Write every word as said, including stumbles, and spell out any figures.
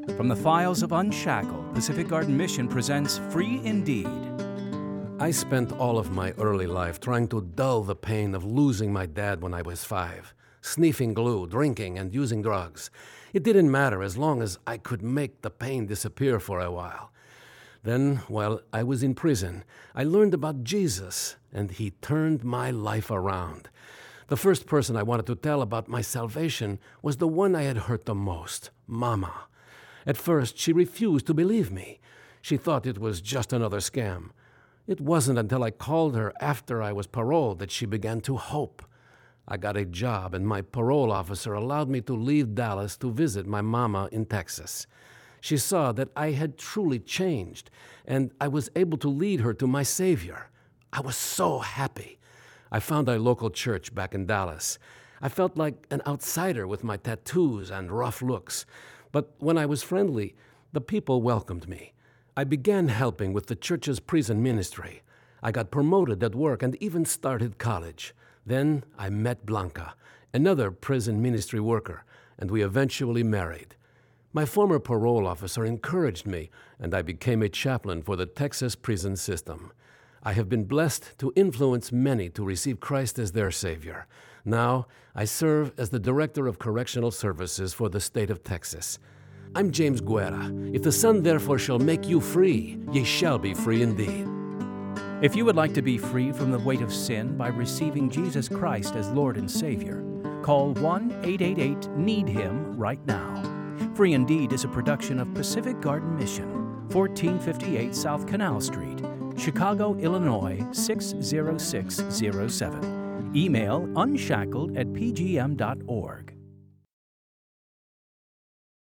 From the files of Unshackled, Pacific Garden Mission presents Free Indeed. I spent all of my early life trying to dull the pain of losing my dad when I was five, sniffing glue, drinking, and using drugs. It didn't matter as long as I could make the pain disappear for a while. Then, while I was in prison, I learned about Jesus, and he turned my life around. The first person I wanted to tell about my salvation was the one I had hurt the most, Mama. At first, she refused to believe me. She thought it was just another scam. It wasn't until I called her after I was paroled that she began to hope. I got a job, and my parole officer allowed me to leave Dallas to visit my mama in Texas. She saw that I had truly changed, and I was able to lead her to my Savior. I was so happy. I found a local church back in Dallas. I felt like an outsider with my tattoos and rough looks, but when I was friendly, the people welcomed me. I began helping with the church's prison ministry. I got promoted at work and even started college. Then I met Blanca, another prison ministry worker, and we eventually married. My former parole officer encouraged me, and I became a chaplain for the Texas prison system. I have been blessed to influence many to receive Christ as their Savior. Now, I serve as the Director of Correctional Services for the state of Texas. I'm James Guerra. If the Son therefore shall make you free, ye shall be free indeed. If you would like to be free from the weight of sin by receiving Jesus Christ as Lord and Savior, call one eight eight eight need him right now. Free Indeed is a production of Pacific Garden Mission, fourteen fifty-eight South Canal Street, Chicago, Illinois six zero six zero seven. Email unshackled at p g m dot org.